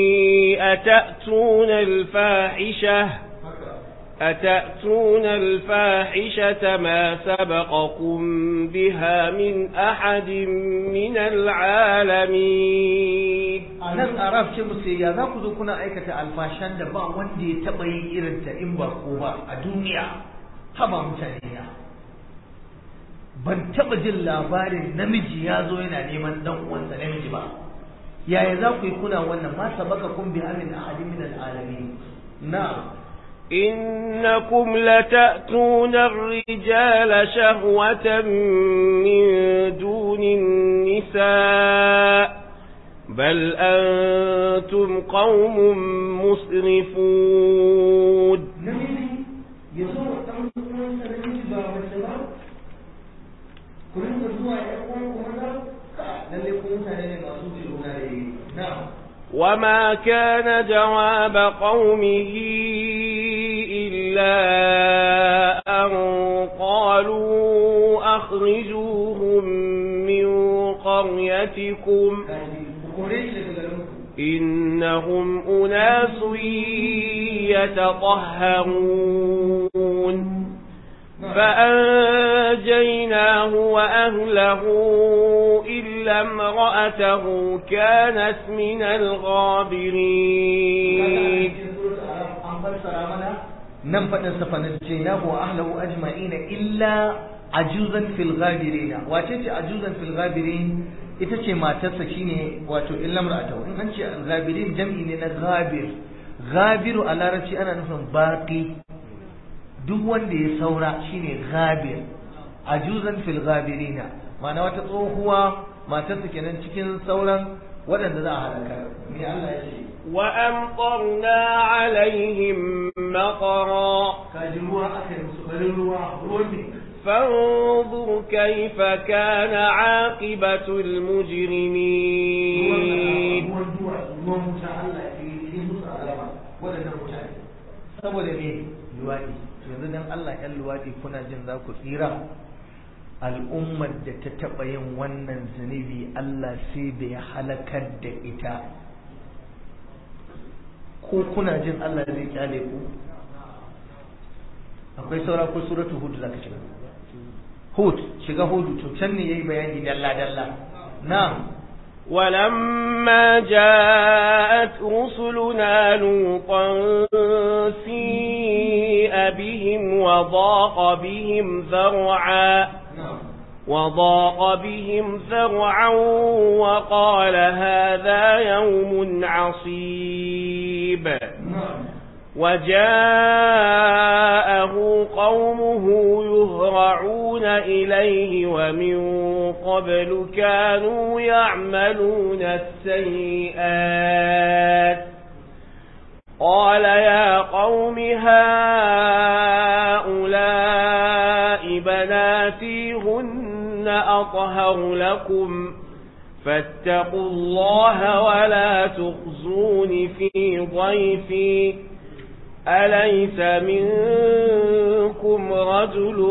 أتأتون الفاحشة ما سبقكم بها من أحد من العالمين. أنا أعرف شيء مسيا ذاك كنا أيكة الفاشان دبا وندي تبعي إرنت إمبا قوبا الدنيا هبا متانية. ban taba jin labarin namiji ya zo yana neman dan uwansa namiji ba. yaya za ku yi kuna wannan? ma sabaqakum bi amin ahadin min alalamin. na'am. إنكم لتأتون الرجال شهوة من دون النساء بل أنتم قوم مسرفون. وما كان جواب قومه إلا أن قالوا أخرجوهم من قريتكم إنهم أناس يتطهرون فأنجيناه وأهله إلا امرأته كانت من الغابرين. ننفذ فنجيناه وأهله أجمعين إلا عجوزا في الغابرين. واتيت عجوزا في الغابرين ita ce matarsa shine wato illa mar'atahu. in an ce al-ghabirin jam'i ne na ghabir. ghabiru a larabci ana nufin baqi, duk wanda ya saura shine ghabir. ajuzan fil ghabirina ma'ana wata tsohuwa matarsa kenan cikin sauran waɗanda za a halaka. me Allah ya ce wa amtarna alaihim maqara, kaji ruwa aka yi musu barin ruwa ne. فانظر كيف كان عاقبة المجرمين. saboda me luwadi yanzu dan Allah ƴan luwadi kuna jin za ku tsira? al'ummar da ta taɓa yin wannan zunubi Allah sai da ya halakar da ita. ko kuna jin Allah zai kyale ku? akwai saura ko suratu hud zaka shiga hud shiga hudu to can ne yayi bayani dalla dalla na'am ولما جاءت رسلنا لوطا سيء بهم وضاق بهم ذرعا وقال هذا يوم عصيب وجاءه قومه يهرعون إليه ومن قبل كانوا يعملون السيئات قال يا قوم هؤلاء بناتي هن أطهر لكم فاتقوا الله ولا تخزون في ضيفي أليس منكم رجل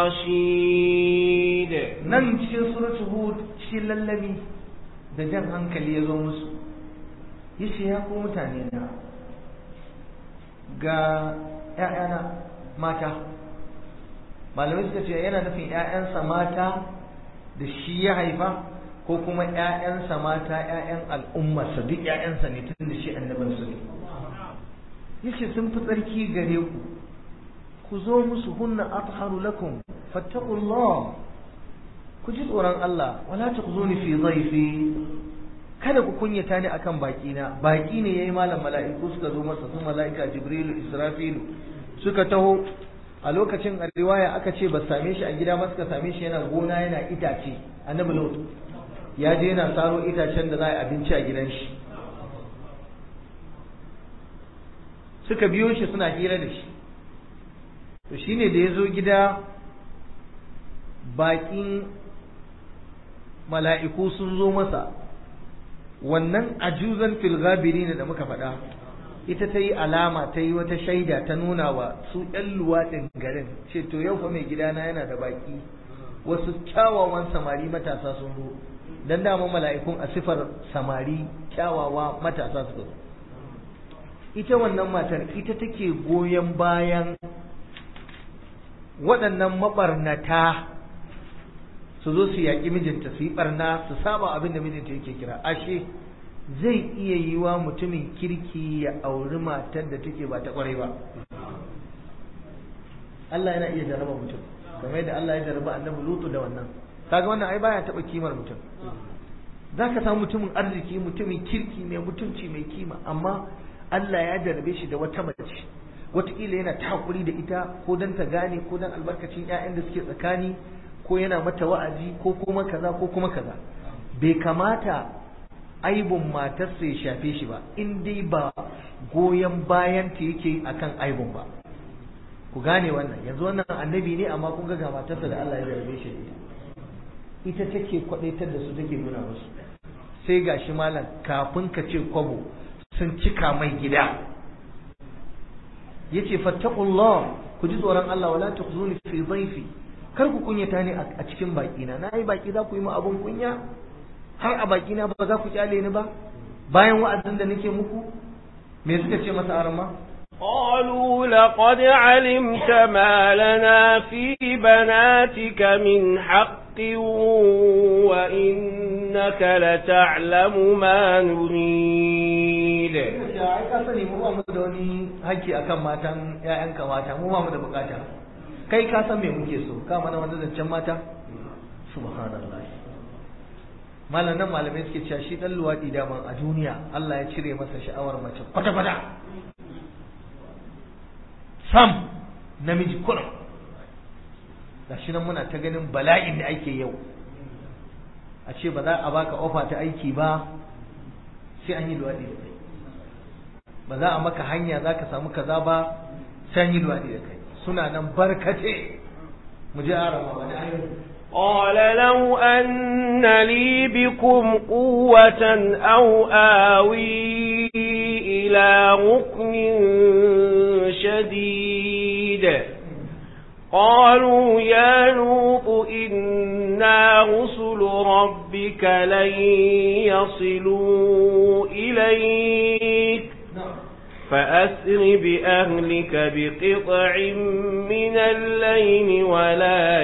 رشيد nan cikin suratul hud shi lallabi da jan hankali ya zo musu yace ya ku mutane na ga ƴaƴana mata malamai suka ce yana nufin ƴaƴansa mata da shi ya haifa ko kuma ƴaƴansa mata ƴaƴan al'ummarsa duk ƴaƴansa ne tun da shi annabinsu ne yace sun fi tsarki gare ku zo musu hunna atharu lakum fattaqullah ku ji tsoron Allah wala tukhzuni fi dhayfi kada ku kunyata ni akan baki na baki ne yayi malam mala'iku suka zo masa sun mala'ika jibrilu israfilu suka taho a lokacin riwaya aka ce ba same shi a gida ba suka same shi yana gona yana itace annabi lut ya je yana saro itacen da za a abinci a gidan shi suka biyo shi suna hira da shi to shine da yazo gida bakin mala'iku sun zo masa wannan ajuzan fil ghabirin da muka faɗa ita ta yi alama ta yi wata shaida ta nuna wa su ƴan luwaɗin garin ce to yau fa mai gidana yana da baki wasu kyawawan samari matasa sun zo dan dama mala'ikun a sifar samari kyawawa matasa suka zo ita wannan matar ita take goyon bayan waɗannan mabarnata su zo su yaƙi mijinta su yi ɓarna su saba abin da mijinta yake kira ashe zai iya yi wa mutumin kirki ya auri matar da take ba ta ƙwarai ba Allah yana iya jarraba mutum kamar yadda Allah ya jarraba annabi Lutu da wannan kaga wannan ai baya taɓa kimar mutum zaka samu mutumin arziki mutumin kirki mai mutunci mai kima amma Allah ya jarrabe shi da wata mace wataƙila yana ta hakuri da ita ko dan ta gane ko dan albarkacin ƴaƴan da suke tsakani ko yana mata wa'azi ko kuma kaza ko kuma kaza bai kamata aibun matarsa ya shafe shi ba in dai ba goyon bayan ta yake akan aibun ba ku gane wannan yanzu wannan annabi ne amma kun ga matarsa da Allah ya jarrabe shi da ita take kwadaitar da su take nuna musu sai gashi malam kafin ka ce kwabo sun cika mai gida yace fattaqullah ku ji tsoron Allah wala tukhzuni fi dhayfi kar ku kunyata ni a cikin baki na nayi baki za ku yi mu abun kunya har a baki na ba za ku kyale ni ba bayan wa'azin da nake muku me suka ce masa arama قالوا لقد علمت ما لنا في بناتك من حق وإنك لتعلم ما نريد ai ka sani mu ba mu da wani haƙƙi akan matan ƴaƴanka mata mu ba mu da bukata kai ka san me muke so ka mana wanda zancen mata subhanallah malam nan malamai suke cewa shi dan luwadi daman a duniya Allah ya cire masa sha'awar mace kwata kwata sam namiji kullum gashi nan muna ta ganin bala'in da ake yau a ce ba za a baka ofa ta aiki ba sai an yi luwadi da kai ba za a maka hanya za ka samu kaza ba sai an yi luwadi da kai suna nan barkace mu je arama wani ayoyi قال لو أن لي بكم قوة أو آوي إلى ركن شديد قالوا يا لوط إنا رسل ربك لن يصلوا إليك فأسر بأهلك بقطع من الليل ولا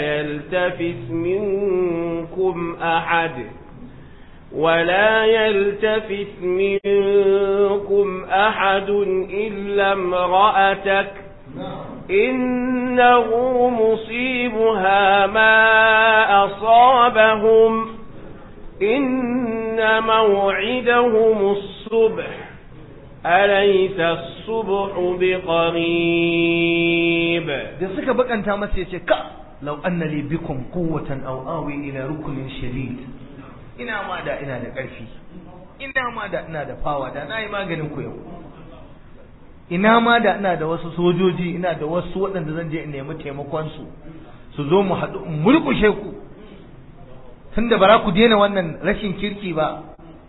يلتفت منكم أحد إلا امرأتك إنه مصيبها ما أصابهم إن موعدهم الصبح أليس الصبح بقريب. da suka bakanta masa yace ka law anna li bikum quwwatan aw awi ila ruknin shadid, ina ma da ina da ƙarfi, ina ma da ina da fawa, da nayi maganin ku yau, ina ma da ina da wasu sojoji, ina da wasu waɗanda zan je in nemi taimakon su zo mu haɗu in murƙushe ku, tunda bara ku daina wannan rashin kirki ba.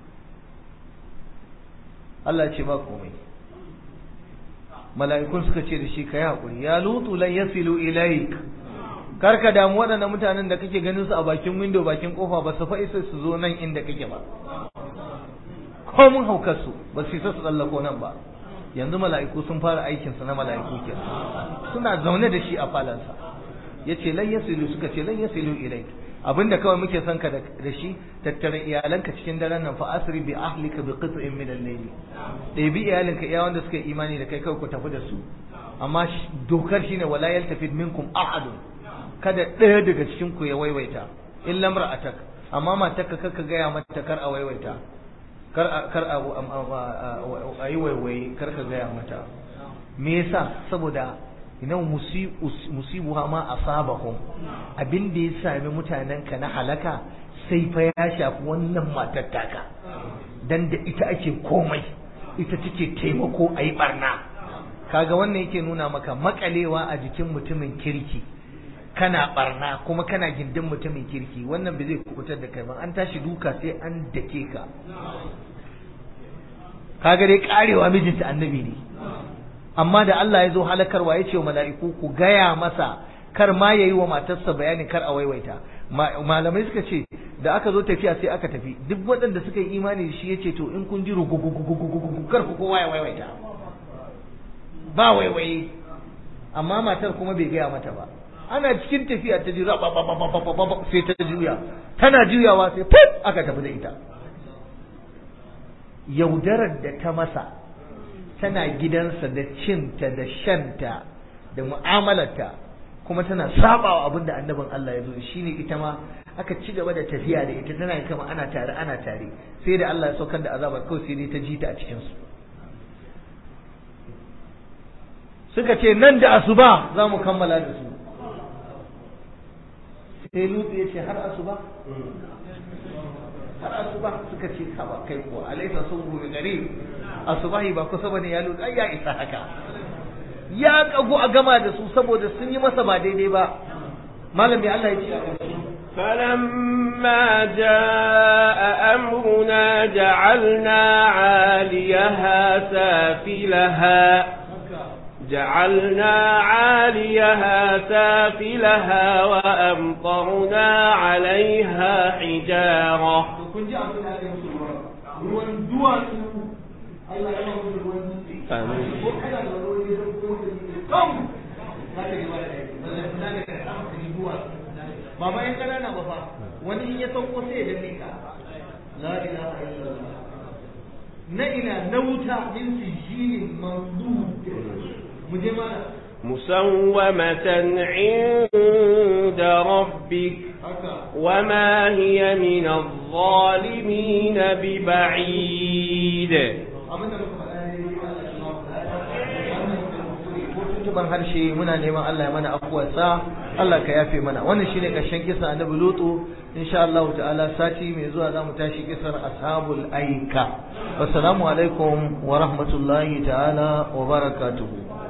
Allah ce ba komai. Mala'ikun suka ce da shi kai hakuri, ya Lutu lan yasilu ilaik, karka damu waɗannan mutanen da kake ganin su a bakin window bakin kofa ba su fa isa su zo nan inda kake ba, ko mun haukar su ba su isa su tsallako nan ba. Yanzu mala'iku sun fara aikin su na mala'iku kenan, suna zaune da shi a falansa. Yace lan yasilu, suka ce lan yasilu ilaik, abinda kawai muke son ka da shi, tattara iyalanka cikin daren nan, fa asri bi ahlika bi qit'in min al-layl, ɗebi iyalinka iya wanda suka yi imani da kai kawai ku tafi da su, amma dokar shine wala yaltafid minkum ahadun, kada ɗaya daga cikin ku ya waiwaita illa mar'atak, amma matarka kaka gaya mata kar a waiwaita, kar a yi waiwaye, kar ka gaya mata. Me yasa? saboda inau musibuha ma asabahum, abin da ya sami mutanen ka na halaka sai fa ya shafi wannan matar taka, dan da ita ake komai, ita take taimako a yi barna. Kaga wannan yake nuna maka makalewa a jikin mutumin kirki, kana barna kuma kana gindin mutumin kirki, wannan ba zai kubutar da kai ba, an tashi duka sai an dake ka. Kaga dai karewa mijinta annabi ne, amma da Allah ya zo halakarwa ya ce wa mala'iku ku gaya masa kar ma yayi wa matarsa bayani, kar a waiwaita. Malamai suka ce da aka zo tafiya sai aka tafi, duk waɗanda suka yi imani da shi yace to in kun ji rugugugugugugugu kar ku kowa ya waiwaita, ba waiwaye. Amma matar kuma bai gaya mata ba, ana cikin tafiya ta ji sai ta juya, tana juyawa sai fit aka tafi da ita. Yaudarar da ta masa, tana gidansa da cinta da shanta da mu'amalarta, kuma tana sabawa abin da annabin Allah ya zo shine ita ma aka ci gaba da tafiya da ita, tana kama ana tare sai da Allah ya saukar da azaba kawai sai dai ta ji ta a cikin su. Suka ce nan da asuba za mu kammala da su, sai Lutu ya ce har asuba, har asuba. Suka ce ka ba kai ko alaisa subhu bi qarib, asubahi ba kusa bane ya Lutu, ai ya isa haka, ya kagu a gama da su saboda sun yi masa ba daidai ba. Malam ya Allah ya ce a ƙarshe, فلما جاء أمرنا جعلنا عاليها سافلها وأمطرنا عليها حجارة. ba bayan kanana ba fa, wani in ya sauko sai ya danne ka. La ilaha illallah. Na ina na wuta min sijilin mandud. Mu je mana مسومة عند ربك وما هي من الظالمين ببعيد. ban harshe muna neman Allah ya mana afuwarsa, Allah ka yafe mana. Wannan shine karshen kisa annabi Lutu. Insha Allah ta'ala sati mai zuwa zamu tashi kisar ashabul aika. Wassalamu alaikum wa rahmatullahi ta'ala wa barakatuhu.